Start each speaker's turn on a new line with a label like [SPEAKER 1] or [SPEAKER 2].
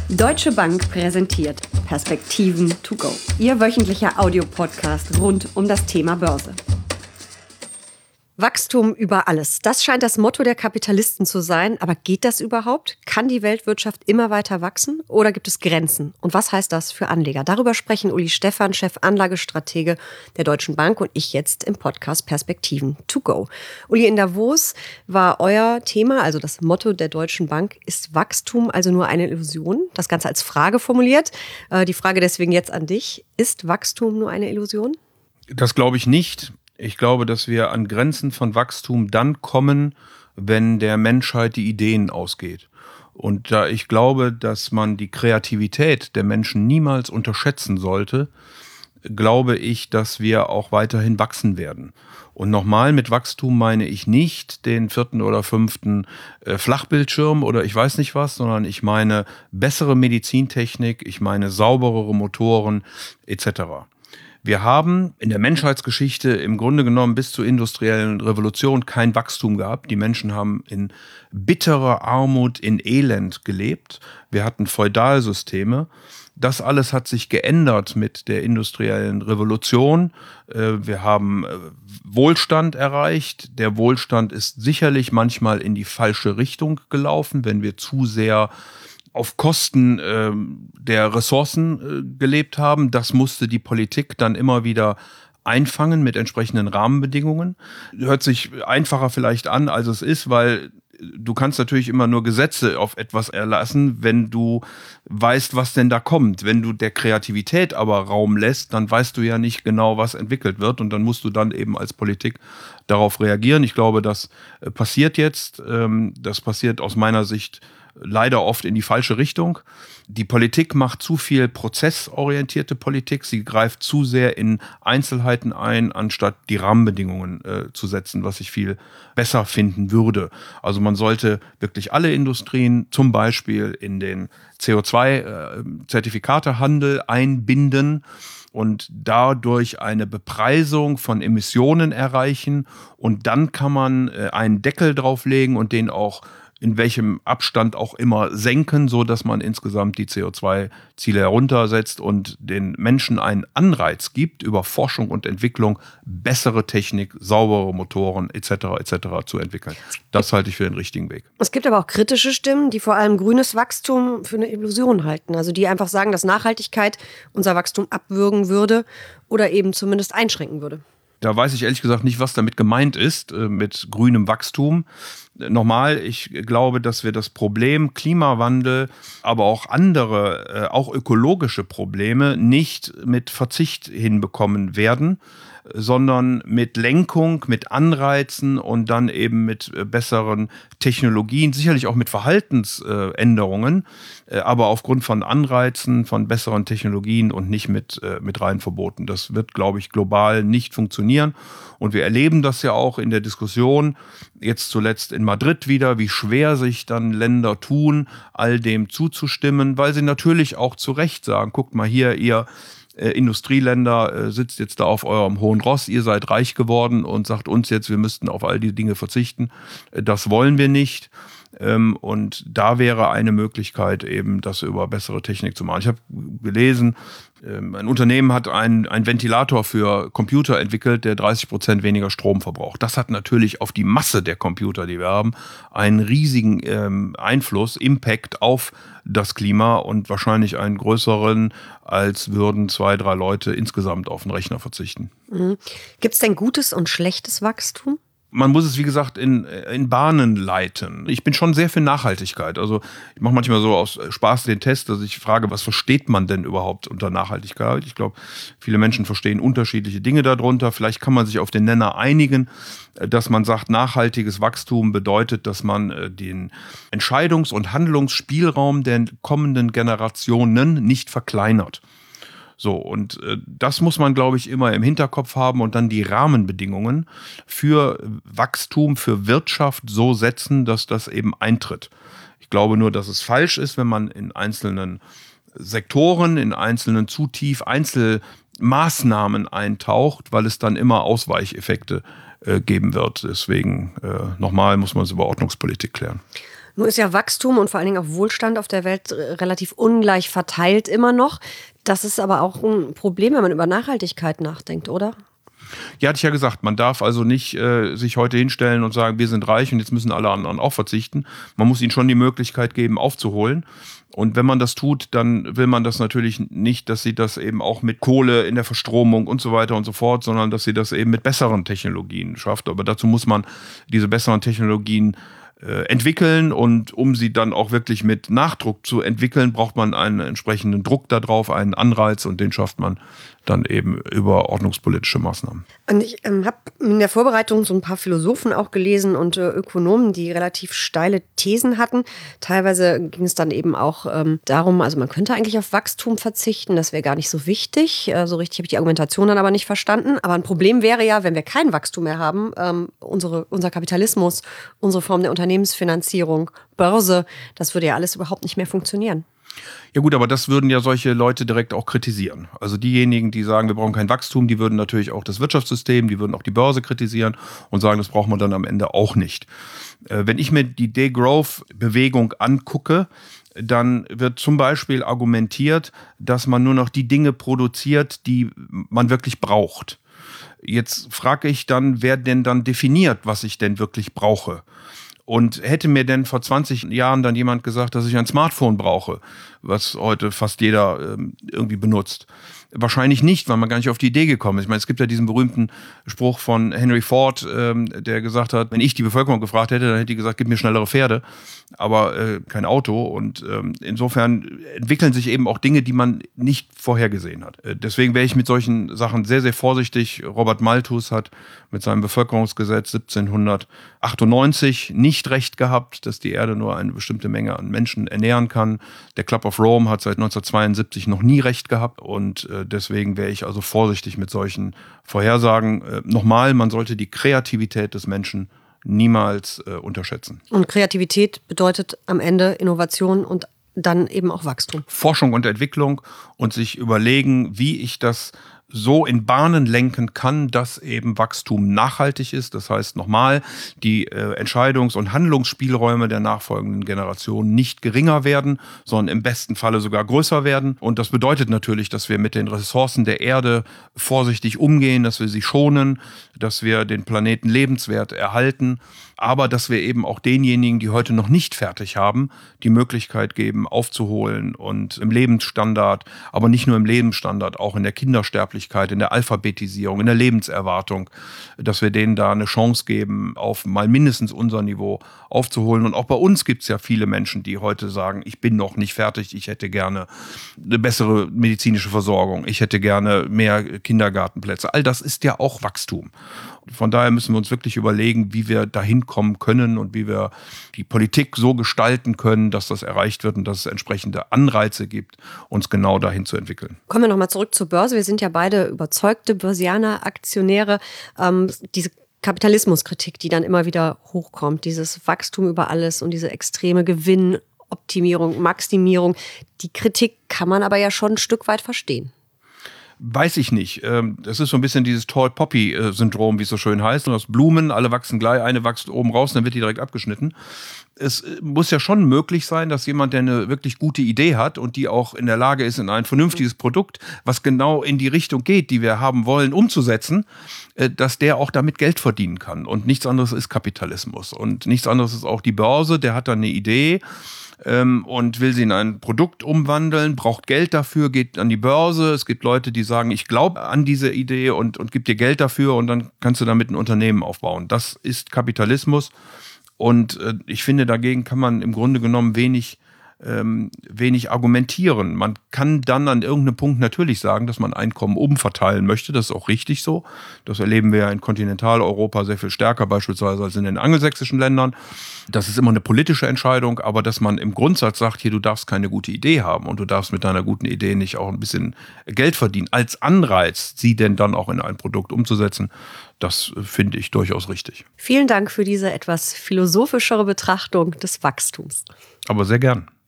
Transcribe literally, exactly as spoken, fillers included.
[SPEAKER 1] Deutsche Bank präsentiert Perspektiven to go. Ihr wöchentlicher Audiopodcast rund um das Thema Börse. Wachstum über alles. Das scheint das Motto der Kapitalisten zu sein. Aber geht das überhaupt? Kann die Weltwirtschaft immer weiter wachsen? Oder gibt es Grenzen? Und was heißt das für Anleger? Darüber sprechen Uli Stephan, Chefanlagestratege der Deutschen Bank, und ich jetzt im Podcast Perspektiven to go. Uli, in Davos war euer Thema, also das Motto der Deutschen Bank, ist Wachstum also nur eine Illusion? Das Ganze als Frage formuliert. Die Frage deswegen jetzt an dich. Ist Wachstum nur eine Illusion?
[SPEAKER 2] Das glaube ich nicht. Ich glaube, dass wir an Grenzen von Wachstum dann kommen, wenn der Menschheit die Ideen ausgeht. Und da ich glaube, dass man die Kreativität der Menschen niemals unterschätzen sollte, glaube ich, dass wir auch weiterhin wachsen werden. Und nochmal, mit Wachstum meine ich nicht den vierten oder fünften äh, Flachbildschirm oder ich weiß nicht was, sondern ich meine bessere Medizintechnik, ich meine sauberere Motoren et cetera. Wir haben in der Menschheitsgeschichte im Grunde genommen bis zur industriellen Revolution kein Wachstum gehabt. Die Menschen haben in bitterer Armut, in Elend gelebt. Wir hatten Feudalsysteme. Das alles hat sich geändert mit der industriellen Revolution. Wir haben Wohlstand erreicht. Der Wohlstand ist sicherlich manchmal in die falsche Richtung gelaufen, wenn wir zu sehr auf Kosten äh, der Ressourcen äh, gelebt haben. Das musste die Politik dann immer wieder einfangen mit entsprechenden Rahmenbedingungen. Hört sich einfacher vielleicht an, als es ist, weil du kannst natürlich immer nur Gesetze auf etwas erlassen, wenn du weißt, was denn da kommt. Wenn du der Kreativität aber Raum lässt, dann weißt du ja nicht genau, was entwickelt wird, und dann musst du dann eben als Politik darauf reagieren. Ich glaube, das äh, passiert jetzt. Ähm, das passiert aus meiner Sicht leider oft in die falsche Richtung. Die Politik macht zu viel prozessorientierte Politik. Sie greift zu sehr in Einzelheiten ein, anstatt die Rahmenbedingungen äh, zu setzen, was ich viel besser finden würde. Also man sollte wirklich alle Industrien zum Beispiel in den C O zwei Zertifikatehandel einbinden und dadurch eine Bepreisung von Emissionen erreichen. Und dann kann man äh, einen Deckel drauflegen und den auch in welchem Abstand auch immer senken, so dass man insgesamt die C O zwei Ziele heruntersetzt und den Menschen einen Anreiz gibt, über Forschung und Entwicklung bessere Technik, saubere Motoren et cetera et cetera zu entwickeln. Das halte ich für den richtigen Weg.
[SPEAKER 1] Es gibt aber auch kritische Stimmen, die vor allem grünes Wachstum für eine Illusion halten. Also die einfach sagen, dass Nachhaltigkeit unser Wachstum abwürgen würde oder eben zumindest einschränken würde.
[SPEAKER 2] Da weiß ich ehrlich gesagt nicht, was damit gemeint ist, mit grünem Wachstum. Nochmal, ich glaube, dass wir das Problem Klimawandel, aber auch andere, auch ökologische Probleme nicht mit Verzicht hinbekommen werden, sondern mit Lenkung, mit Anreizen und dann eben mit besseren Technologien, sicherlich auch mit Verhaltensänderungen, aber aufgrund von Anreizen, von besseren Technologien und nicht mit, mit reinen Verboten. Das wird, glaube ich, global nicht funktionieren. Und wir erleben das ja auch in der Diskussion, jetzt zuletzt in Madrid wieder, wie schwer sich dann Länder tun, all dem zuzustimmen, weil sie natürlich auch zu Recht sagen, guckt mal hier, ihr Äh, Industrieländer äh, sitzt jetzt da auf eurem hohen Ross, ihr seid reich geworden und sagt uns jetzt, wir müssten auf all die Dinge verzichten. Äh, das wollen wir nicht. Ähm, und da wäre eine Möglichkeit eben, das über bessere Technik zu machen. Ich habe gelesen, ähm, ein Unternehmen hat einen, einen Ventilator für Computer entwickelt, der dreißig Prozent weniger Strom verbraucht. Das hat natürlich auf die Masse der Computer, die wir haben, einen riesigen ähm, Einfluss, Impact auf das Klima und wahrscheinlich einen größeren, als würden zwei, drei Leute insgesamt auf den Rechner verzichten.
[SPEAKER 1] Mhm. Gibt es denn gutes und schlechtes Wachstum?
[SPEAKER 2] Man muss es, wie gesagt, in, in Bahnen leiten. Ich bin schon sehr für Nachhaltigkeit. Also ich mache manchmal so aus Spaß den Test, dass ich frage, was versteht man denn überhaupt unter Nachhaltigkeit? Ich glaube, viele Menschen verstehen unterschiedliche Dinge darunter. Vielleicht kann man sich auf den Nenner einigen, dass man sagt, nachhaltiges Wachstum bedeutet, dass man den Entscheidungs- und Handlungsspielraum der kommenden Generationen nicht verkleinert. So, und äh, das muss man, glaube ich, immer im Hinterkopf haben und dann die Rahmenbedingungen für Wachstum, für Wirtschaft so setzen, dass das eben eintritt. Ich glaube nur, dass es falsch ist, wenn man in einzelnen Sektoren, in einzelnen zu tief Einzelmaßnahmen eintaucht, weil es dann immer Ausweicheffekte äh, geben wird. Deswegen, äh, nochmal, muss man es über Ordnungspolitik klären.
[SPEAKER 1] Nur ist ja Wachstum und vor allen Dingen auch Wohlstand auf der Welt relativ ungleich verteilt immer noch. Das ist aber auch ein Problem, wenn man über Nachhaltigkeit nachdenkt, oder?
[SPEAKER 2] Ja, hatte ich ja gesagt, man darf also nicht äh, sich heute hinstellen und sagen, wir sind reich und jetzt müssen alle anderen auch verzichten. Man muss ihnen schon die Möglichkeit geben, aufzuholen. Und wenn man das tut, dann will man das natürlich nicht, dass sie das eben auch mit Kohle in der Verstromung und so weiter und so fort, sondern dass sie das eben mit besseren Technologien schafft. Aber dazu muss man diese besseren Technologien äh, entwickeln, und um sie dann auch wirklich mit Nachdruck zu entwickeln, braucht man einen entsprechenden Druck darauf, einen Anreiz, und den schafft man dann eben über ordnungspolitische Maßnahmen.
[SPEAKER 1] Und ich ähm, habe in der Vorbereitung so ein paar Philosophen auch gelesen und äh, Ökonomen, die relativ steile Thesen hatten. Teilweise ging es dann eben auch ähm, darum, also man könnte eigentlich auf Wachstum verzichten, das wäre gar nicht so wichtig. Äh, so richtig habe ich die Argumentation dann aber nicht verstanden. Aber ein Problem wäre ja, wenn wir kein Wachstum mehr haben, ähm, unsere, unser Kapitalismus, unsere Form der Unternehmensfinanzierung, Börse, das würde ja alles überhaupt nicht mehr funktionieren.
[SPEAKER 2] Ja gut, aber das würden ja solche Leute direkt auch kritisieren. Also diejenigen, die sagen, wir brauchen kein Wachstum, die würden natürlich auch das Wirtschaftssystem, die würden auch die Börse kritisieren und sagen, das braucht man dann am Ende auch nicht. Wenn ich mir die Degrowth-Bewegung angucke, dann wird zum Beispiel argumentiert, dass man nur noch die Dinge produziert, die man wirklich braucht. Jetzt frage ich dann, wer denn dann definiert, was ich denn wirklich brauche? Und hätte mir denn vor zwanzig Jahren dann jemand gesagt, dass ich ein Smartphone brauche, was heute fast jeder ähm, irgendwie benutzt? Wahrscheinlich nicht, weil man gar nicht auf die Idee gekommen ist. Ich meine, es gibt ja diesen berühmten Spruch von Henry Ford, ähm, der gesagt hat, wenn ich die Bevölkerung gefragt hätte, dann hätte die gesagt, gib mir schnellere Pferde, aber äh, kein Auto. Und ähm, insofern entwickeln sich eben auch Dinge, die man nicht vorhergesehen hat. Äh, deswegen wäre ich mit solchen Sachen sehr, sehr vorsichtig. Robert Malthus hat mit seinem Bevölkerungsgesetz siebzehnhundertachtundneunzig nicht recht gehabt, dass die Erde nur eine bestimmte Menge an Menschen ernähren kann. Der Club of Rome hat seit neunzehnhundertzweiundsiebzig noch nie recht gehabt, und äh, deswegen wäre ich also vorsichtig mit solchen Vorhersagen. Äh, nochmal, man sollte die Kreativität des Menschen niemals äh, unterschätzen.
[SPEAKER 1] Und Kreativität bedeutet am Ende Innovation und dann eben auch Wachstum.
[SPEAKER 2] Forschung und Entwicklung, und sich überlegen, wie ich das so in Bahnen lenken kann, dass eben Wachstum nachhaltig ist. Das heißt nochmal, die äh, Entscheidungs- und Handlungsspielräume der nachfolgenden Generationen nicht geringer werden, sondern im besten Falle sogar größer werden. Und das bedeutet natürlich, dass wir mit den Ressourcen der Erde vorsichtig umgehen, dass wir sie schonen, dass wir den Planeten lebenswert erhalten, aber dass wir eben auch denjenigen, die heute noch nicht fertig haben, die Möglichkeit geben, aufzuholen und im Lebensstandard, aber nicht nur im Lebensstandard, auch in der Kindersterblichkeit, in der Alphabetisierung, in der Lebenserwartung, dass wir denen da eine Chance geben, auf mal mindestens unser Niveau aufzuholen. Und auch bei uns gibt es ja viele Menschen, die heute sagen, ich bin noch nicht fertig, ich hätte gerne eine bessere medizinische Versorgung, ich hätte gerne mehr Kindergartenplätze. All das ist ja auch Wachstum. Von daher müssen wir uns wirklich überlegen, wie wir dahin kommen können und wie wir die Politik so gestalten können, dass das erreicht wird und dass es entsprechende Anreize gibt, uns genau dahin zu entwickeln.
[SPEAKER 1] Kommen wir nochmal zurück zur Börse. Wir sind ja beide überzeugte Börsianer, Aktionäre. Ähm, diese Kapitalismuskritik, die dann immer wieder hochkommt, dieses Wachstum über alles und diese extreme Gewinnoptimierung, Maximierung, die Kritik kann man aber ja schon ein Stück weit verstehen.
[SPEAKER 2] Weiß ich nicht. Das ist so ein bisschen dieses Tall Poppy-Syndrom, wie es so schön heißt. Und aus Blumen, alle wachsen gleich, eine wächst oben raus, dann wird die direkt abgeschnitten. Es muss ja schon möglich sein, dass jemand, der eine wirklich gute Idee hat und die auch in der Lage ist, in ein vernünftiges Produkt, was genau in die Richtung geht, die wir haben wollen, umzusetzen, dass der auch damit Geld verdienen kann. Und nichts anderes ist Kapitalismus. Und nichts anderes ist auch die Börse, der hat dann eine Idee und will sie in ein Produkt umwandeln, braucht Geld dafür, geht an die Börse. Es gibt Leute, die sagen, ich glaube an diese Idee und, und gib dir Geld dafür, und dann kannst du damit ein Unternehmen aufbauen. Das ist Kapitalismus, und äh, ich finde, dagegen kann man im Grunde genommen wenig Ähm, wenig argumentieren. Man kann dann an irgendeinem Punkt natürlich sagen, dass man Einkommen umverteilen möchte. Das ist auch richtig so. Das erleben wir ja in Kontinentaleuropa sehr viel stärker beispielsweise als in den angelsächsischen Ländern. Das ist immer eine politische Entscheidung, aber dass man im Grundsatz sagt, hier, du darfst keine gute Idee haben und du darfst mit deiner guten Idee nicht auch ein bisschen Geld verdienen, als Anreiz, sie denn dann auch in ein Produkt umzusetzen, das finde ich durchaus richtig.
[SPEAKER 1] Vielen Dank für diese etwas philosophischere Betrachtung des Wachstums.
[SPEAKER 2] Aber sehr gern.